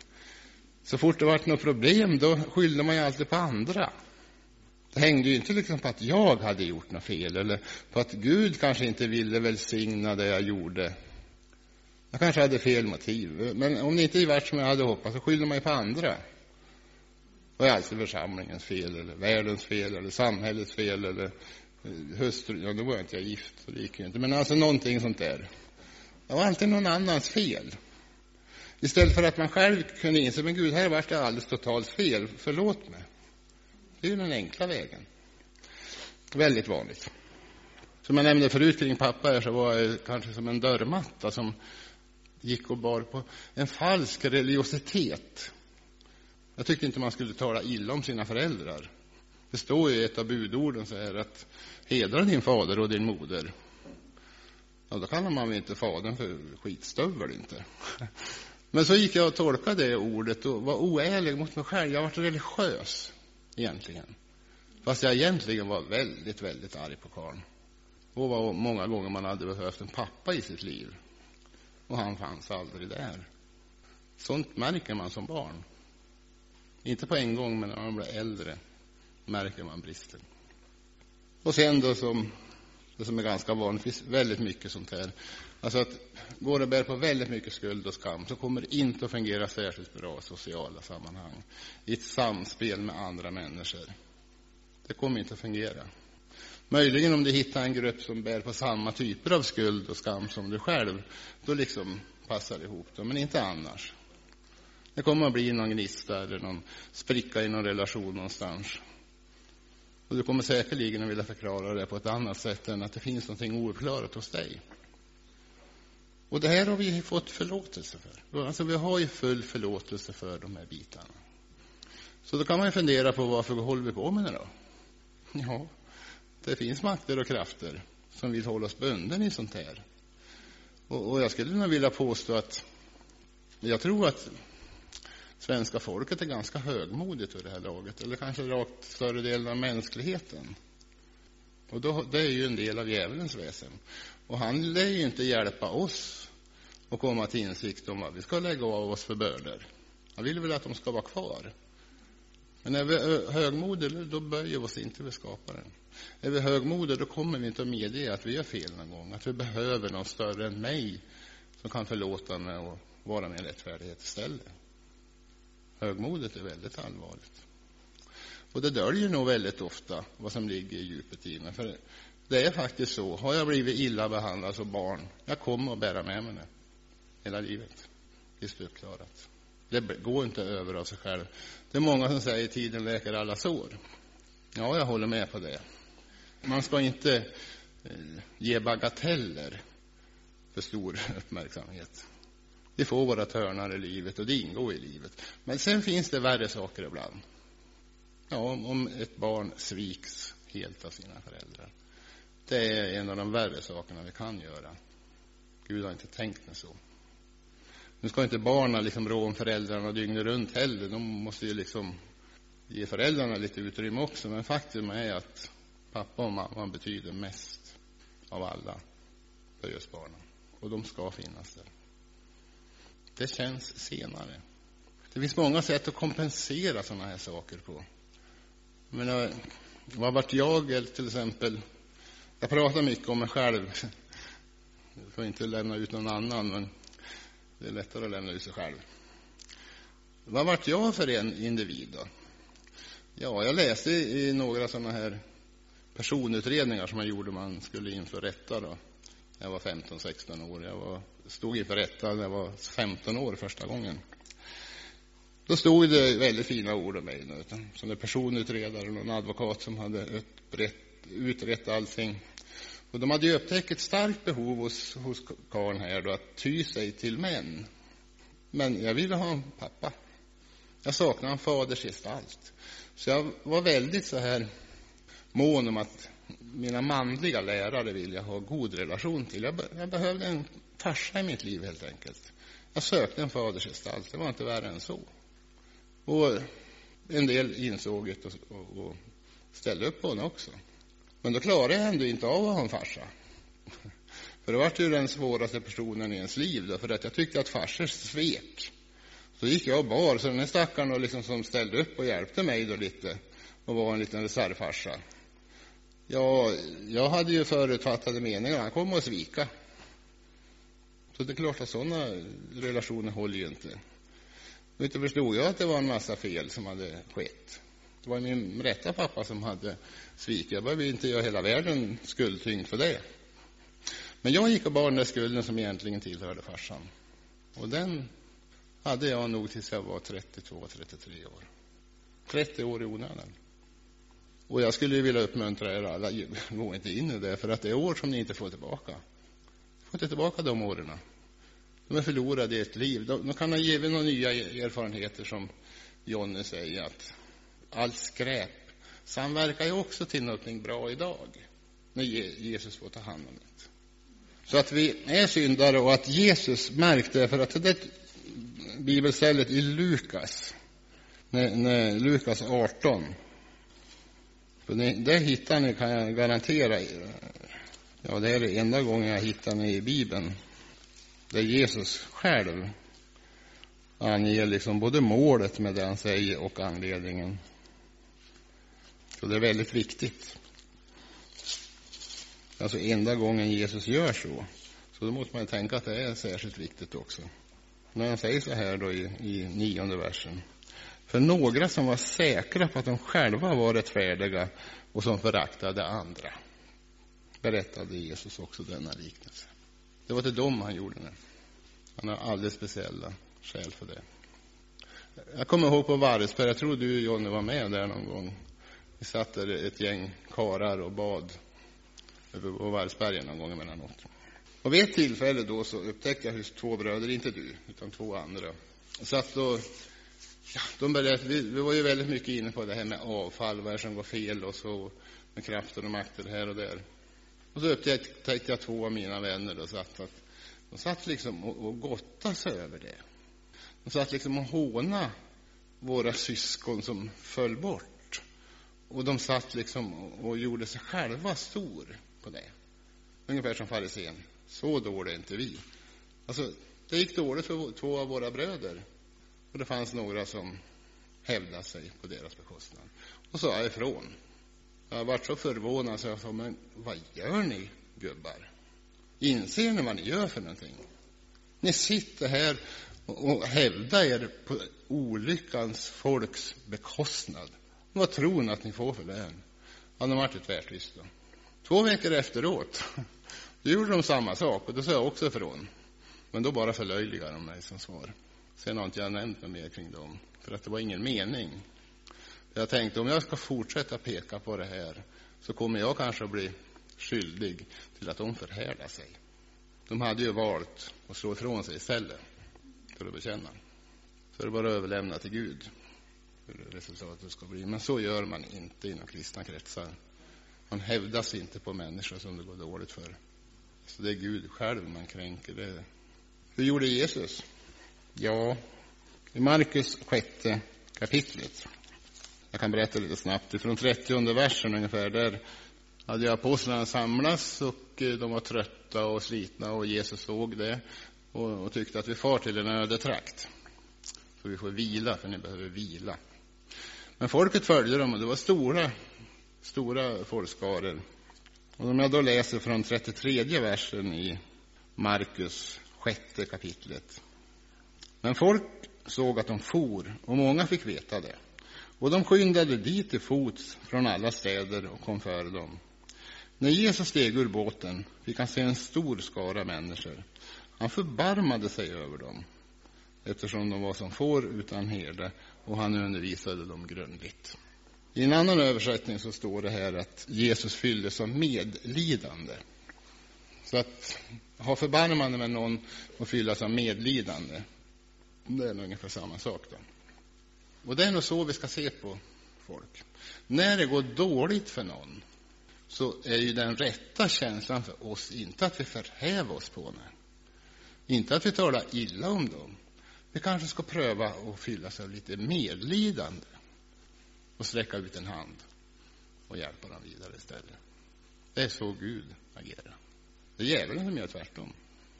så fort det var något problem, då skyllde man ju alltid på andra. Det hängde ju inte liksom på att jag hade gjort något fel, eller på att Gud kanske inte ville välsigna det jag gjorde. Jag kanske hade fel motiv, men om det inte varit som jag hade hoppats, så skyllde man ju på andra. Det var alltid församlingens fel, eller världens fel, eller samhällets fel, eller hustru. Ja, då var jag inte jag gift, så det gick ju inte. Men alltså någonting sånt där. Det var alltid någon annans fel. Istället för att man själv kunde inse, men Gud, här var det alldeles totalt fel. Förlåt mig. Det är ju den enkla vägen. Väldigt vanligt. Som jag nämnde förut kring pappa här, så var jag kanske som en dörrmatta som gick och bar på en falsk religiositet. Jag tyckte inte man skulle tala illa om sina föräldrar. Det står i ett av budorden så här att hedra din fader och din moder. Ja, då kallar man väl inte fadern för skitstövel inte. Men så gick jag och tolkade det ordet och var oärlig mot mig själv. Jag var religiös egentligen. Fast jag egentligen var väldigt, väldigt arg på karln. Och var många gånger man hade behövt en pappa i sitt liv. Och han fanns aldrig där. Sånt märker man som barn. Inte på en gång, men när man blir äldre märker man bristen. Och sen då, som det som är ganska vanligt, finns väldigt mycket sånt här. Alltså att går det bär på väldigt mycket skuld och skam, så kommer det inte att fungera särskilt bra i sociala sammanhang. I ett samspel med andra människor. Det kommer inte att fungera. Möjligen om du hittar en grupp som bär på samma typer av skuld och skam som du själv, då liksom passar det ihop då, men inte annars. Det kommer att bli någon gnista eller någon spricka i någon relation någonstans. Och du kommer säkerligen att vilja förklara det på ett annat sätt än att det finns någonting ouppklarat hos dig. Och det här har vi fått förlåtelse för. Alltså vi har ju full förlåtelse för de här bitarna. Så då kan man ju fundera på varför vi håller vi på med det då? Ja, det finns makter och krafter som vill hålla oss bunden i sånt här. Och, och jag skulle nog vilja påstå att jag tror att svenska folket är ganska högmodigt för det här laget. Eller kanske rakt större delen av mänskligheten. Och då, det är ju en del av djävulens väsen. Och han lär ju inte hjälpa oss att komma till insikt om att vi ska lägga av oss för bördor. Han vill väl att de ska vara kvar. Men är vi högmodiga, då böjer vi oss inte vid skaparen. Är vi högmodiga, då kommer vi inte att medge att vi gör fel någon gång. Att vi behöver någon större än mig som kan förlåta mig och vara med rättfärdighet istället. Högmodet är väldigt allvarligt. Och det döljer nog väldigt ofta vad som ligger i djupet i mig. För det är faktiskt så, har jag blivit illa behandlad som barn, jag kommer att bära med mig det hela livet. Det är uppklarat. Det går inte över av sig själv. Det är många som säger tiden läker alla sår. Ja, jag håller med på det. Man ska inte eh, ge bagateller för stor uppmärksamhet. Vi får våra törnar i livet och det ingår i livet. Men sen finns det värre saker ibland. Ja, om ett barn sviks helt av sina föräldrar. Det är en av de värre sakerna vi kan göra. Gud har inte tänkt mig så. Nu ska inte barnen liksom rå om föräldrarna dygnet runt heller. De måste ju liksom ge föräldrarna lite utrymme också. Men faktum är att pappa och mamma betyder mest av alla för just barnen. Och de ska finnas där. Det känns senare. Det finns många sätt att kompensera sådana här saker på. Men vad vart jag eller till exempel, jag pratar mycket om mig själv. Jag får inte lämna ut någon annan, men det är lättare att lämna ut sig själv. Vad vart jag för en individ då? Ja, jag läste i några sådana här personutredningar som man gjorde man skulle inför rätta då. Jag var femton sexton år. Jag var, stod inför rätta när jag var femton år första gången. Då stod det väldigt fina ord om mig nu. Som en personutredare och en advokat som hade utbrett, utrett allting. Och de hade ju upptäckt ett starkt behov hos, hos karln här då, att ty sig till män. Men jag ville ha en pappa. Jag saknade en fadersgestalt. Så jag var väldigt så här mån om att mina manliga lärare vill jag ha god relation till. Jag, be- jag behövde en farsa i mitt liv helt enkelt. Jag sökte en fadersgestalt. Det var inte värre än så. Och en del insåg det och, och, och ställde upp på den också. Men då klarade jag ändå inte av att ha en farsa. För det var ju den svåraste personen i ens liv. Då, för att jag tyckte att farsor svek. Så gick jag och bar. Så den här stackaren då liksom som ställde upp och hjälpte mig då lite. Och var en liten reservfarsa. Ja, jag hade ju förutfattade meningar. Han kom att svika. Så det är klart att sådana relationer håller ju inte. Och inte förstod jag att det var en massa fel som hade skett. Det var min rätta pappa som hade svikit. Jag behöver inte göra hela världen skuldtyngd för det. Men jag gick och bar den där skulden som egentligen tillhörde farsan. Och den hade jag nog tills jag var trettiotvå trettiotre år. trettio år i onödan. Och jag skulle vilja uppmuntra er alla, gå inte in i det, för att det är år som ni inte får tillbaka. Ni får inte tillbaka de åren. De är förlorade i ett liv. De, de kan ha givit några nya erfarenheter som Jonny säger, att allt skräp samverkar ju också till något bra idag när Jesus får ta hand om det. Så att vi är syndare och att Jesus märkte, för att det bibelstället i Lukas, när, när Lukas arton, för det, det hittar ni, kan jag garantera, ja, det är det enda gången jag hittar ni i Bibeln där Jesus själv anger liksom både målet med det han säger och anledningen. Så det är väldigt viktigt. Alltså enda gången Jesus gör så. Så då måste man tänka att det är särskilt viktigt också. När han säger så här då i, i nionde versen. För några som var säkra på att de själva var rättfärdiga och som föraktade andra, berättade Jesus också denna liknelse. Det var till dem han gjorde det. Han har alldeles speciella skäl för det. Jag kommer ihåg på Vargsberg, jag tror du Jonny var med där någon gång. Vi satt där ett gäng karar och bad över på Vargsbergen någon gång emellanåt. Och vid ett tillfälle då så upptäckte jag hur två bröder, inte du, utan två andra, satt och, ja, de berättade, vi, vi var ju väldigt mycket inne på det här med avfall, vad som går fel och så, med krafter och makter här och där. Och så upptäckte jag två av mina vänner och satt att de satt liksom och, och gottade sig över det. De satt liksom och håna våra syskon som föll bort. Och de satt liksom och gjorde sig själva stor på det. Ungefär som farisén. Så dåligt är inte vi. Alltså, det gick dåligt för två av våra bröder. Och det fanns några som hävdade sig på deras bekostnad. Och så är jag ifrån. Jag har varit så förvånad så jag sa, men vad gör ni gubbar? Inser ni vad ni gör för någonting? Ni sitter här och, och hävdar er på olyckans folks bekostnad. Vad tror ni att ni får för det? Ja, de har varit tvärtysta. Två veckor efteråt, då gjorde de samma sak och då sa jag också ifrån. Men då bara förlöjligar de mig som svar. Sen har inte jag nämnt något mer kring dem. För att det var ingen mening. Jag tänkte, om jag ska fortsätta peka på det här så kommer jag kanske att bli skyldig till att de förhärdar sig. De hade ju valt att slå ifrån sig istället för att bekänna. Så det är bara att överlämna till Gud hur resultatet ska bli. Men så gör man inte inom kristna kretsar. Man hävdar sig inte på människor som det går dåligt för. Så det är Gud själv man kränker. Det. Hur gjorde Jesus? Ja, i Markus sjätte kapitlet. Jag kan berätta lite snabbt. Från trettionde versen ungefär, där hade apostlarna samlats och de var trötta och slitna och Jesus såg det och, och tyckte att vi far till en ödetrakt. Så vi får vila, för ni behöver vila. Men folket följde dem och det var stora, stora folkskaror. Och om jag då läser från trettiotredje versen i Markus sjätte kapitlet. Men folk såg att de for och många fick veta det. Och de skyndade dit till fots från alla städer och kom före dem. När Jesus steg ur båten fick han se en stor skara människor. Han förbarmade sig över dem, eftersom de var som får utan herde, och han undervisade dem grundligt. I en annan översättning så står det här att Jesus fylldes som medlidande. Så att ha förbarmande med någon och fyllas av medlidande, det är nog ungefär samma sak då. Och det är nog så vi ska se på folk. När det går dåligt för någon så är ju den rätta känslan för oss inte att vi förhäver oss på det. Inte att vi talar illa om dem. Vi kanske ska pröva att fylla sig av lite medlidande och sträcka ut en hand och hjälpa dem vidare istället. Det är så Gud agerar. Det är djävulen som gör tvärtom.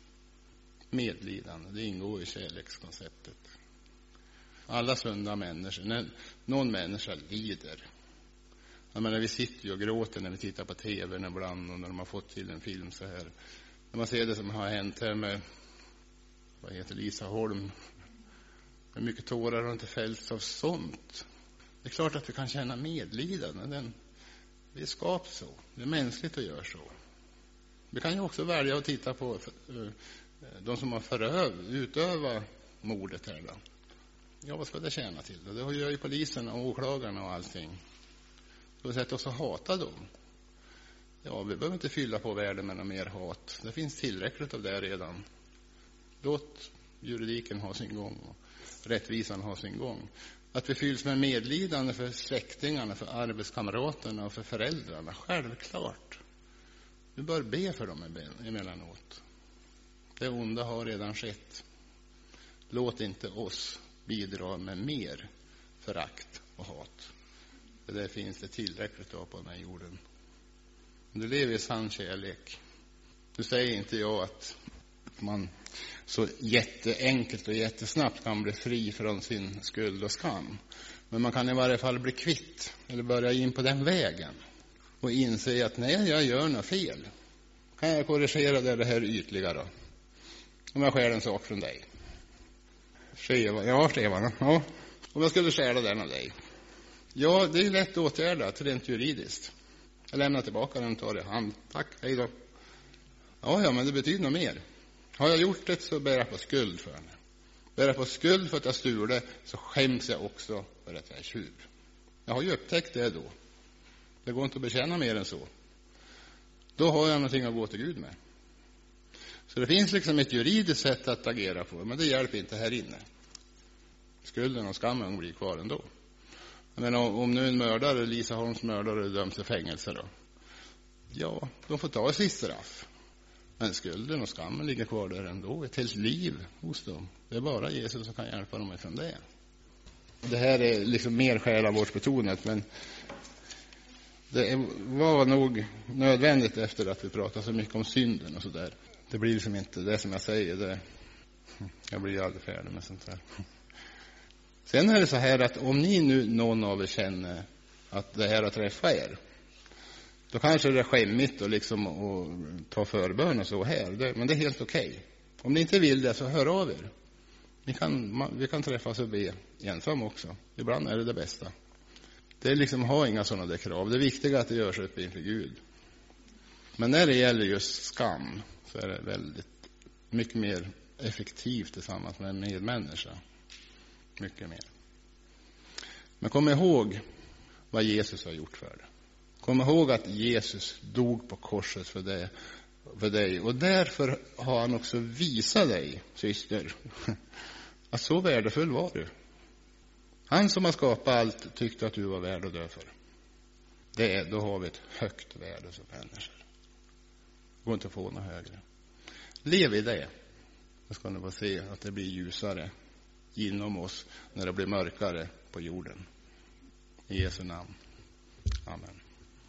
Medlidande, det ingår i kärlekskonceptet. Alla sunda människor, när någon människa lider. Jag menar, vi sitter ju och gråter när vi tittar på tv ibland och när de har fått till en film så här. När man ser det som har hänt här med, vad heter Lisa Holm, hur mycket tårar har inte fällts av sånt. Det är klart att vi kan känna medlidande. Den, vi är skapt så. Det är mänskligt att göra så. Vi kan ju också välja att titta på de som har föröv, utövat mordet här då. Ja, vad ska det tjäna till? Det gör ju polisen och åklagarna och allting. Så vi sätter oss och hata dem. Ja, vi behöver inte fylla på världen med något mer hat. Det finns tillräckligt av det redan. Låt juridiken ha sin gång och rättvisan ha sin gång. Att vi fylls med medlidande för släktingarna, för arbetskamraterna och för föräldrarna. Självklart. Vi bör be för dem emellanåt. Det onda har redan skett. Låt inte oss bidra med mer förakt och hat. För det finns det tillräckligt av på den här jorden. Om du lever i sann kärlek. Du säger inte jag att man så jätteenkelt och jättesnabbt kan bli fri från sin skuld och skam. Men man kan i varje fall bli kvitt eller börja in på den vägen. Och inse att nej, jag gör något fel. Kan jag korrigera det, det här ytliga då? Om jag skär en sak från dig. Skeva, ja, skevarna. Ja. Om jag skulle stjäla den av dig. Ja, det är lätt åtgärdat rent juridiskt. Jag lämnar tillbaka den och tar det i hand. Tack, hej då. Ja, ja, men det betyder något mer. Har jag gjort det så bär jag på skuld för det. Bär jag på skuld för att jag stulde så skäms jag också för att jag är tjuv. Jag har ju upptäckt det då. Det går inte att bekänna mer än så. Då har jag någonting att gå till Gud med. Så det finns liksom ett juridiskt sätt att agera på, men det hjälper inte här inne. Skulden och skammen blir kvar ändå. Jag menar, om nu en mördare, Lisa Holms mördare, döms till fängelse då. Ja, de får ta sitt straff. Men skulden och skammen ligger kvar där ändå. Ett helt liv hos dem. Det är bara Jesus som kan hjälpa dem ifrån det. Det här är liksom mer själavårdsbetonat, men det var nog nödvändigt efter att vi pratade så mycket om synden och så där. Det blir liksom inte det som jag säger. Det, jag blir aldrig färdig med sånt här. Sen är det så här att om ni nu, någon av er, känner att det här har träffat er, då kanske det är skämmigt och liksom att ta förbön och så här. Det, men det är helt okej. Okay. Om ni inte vill det, så hör av er. Vi kan, vi kan träffas och be ensam också. Ibland är det det bästa. Det är liksom, ha inga sådana där krav. Det viktiga är att det görs upp inför Gud. Men när det gäller just skam, så är det väldigt mycket mer effektivt tillsammans med en medmänniska. Mycket mer. Men kom ihåg vad Jesus har gjort för dig. Kom ihåg att Jesus dog på korset för det, för dig. Och därför har han också visat dig, syster, att så värdefull var du. Han som har skapat allt tyckte att du var värd att dö för. Det är, då har vi ett högt värde som människor. Det går inte att få något högre. Lev i det. Då ska ni få se att det blir ljusare inom oss när det blir mörkare på jorden. I Jesu namn. Amen.